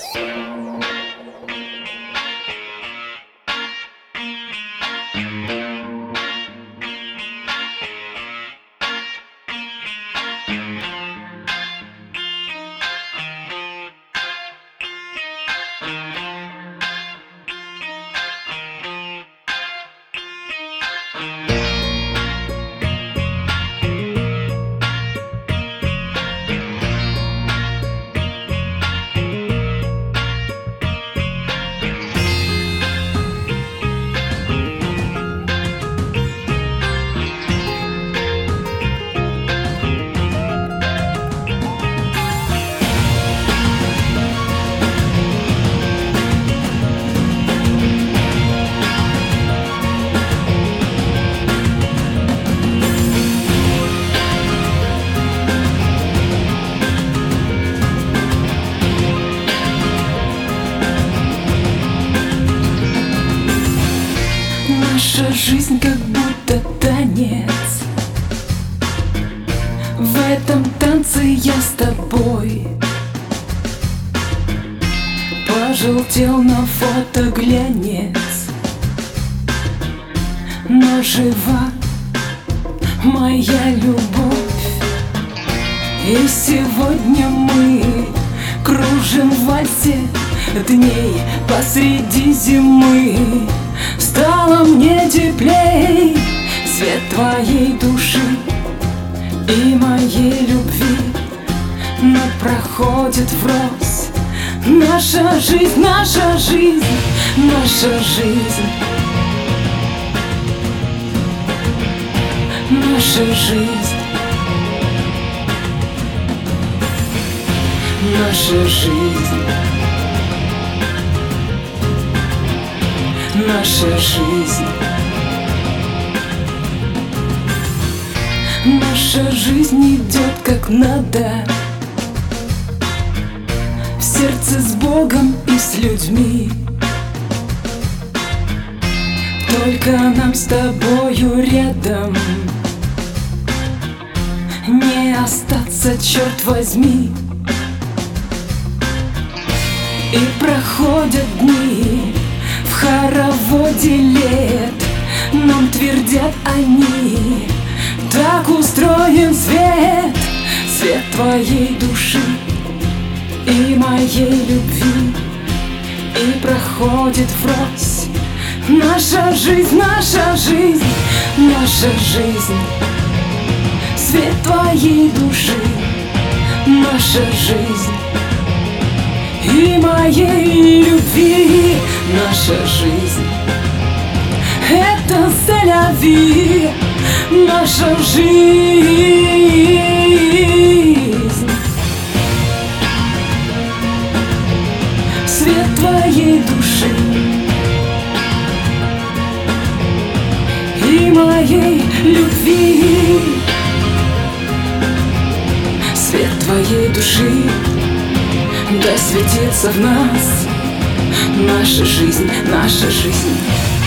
Наша жизнь как будто танец. В этом танце я с тобой. Пожелтел на фото глянец, но жива моя любовь. И сегодня мы кружим в вальсе дней посреди зимы. Стало мне теплей свет твоей души и моей любви, но проходит врозь наша жизнь, наша жизнь, наша жизнь, наша жизнь, наша жизнь. Наша жизнь, наша жизнь идет как надо, в сердце с Богом и с людьми. Только нам с тобою рядом не остаться, черт возьми. И проходят дни в хороводе лет, нам твердят они: так устроен свет, свет твоей души и моей любви. И проходит врозь наша жизнь, наша жизнь, наша жизнь, свет твоей души, наша жизнь и моей любви. Наша жизнь — это c'est-la-vie, наша жизнь, свет твоей души и моей любви. Свет твоей души да светится в нас. Наша жизнь, наша жизнь.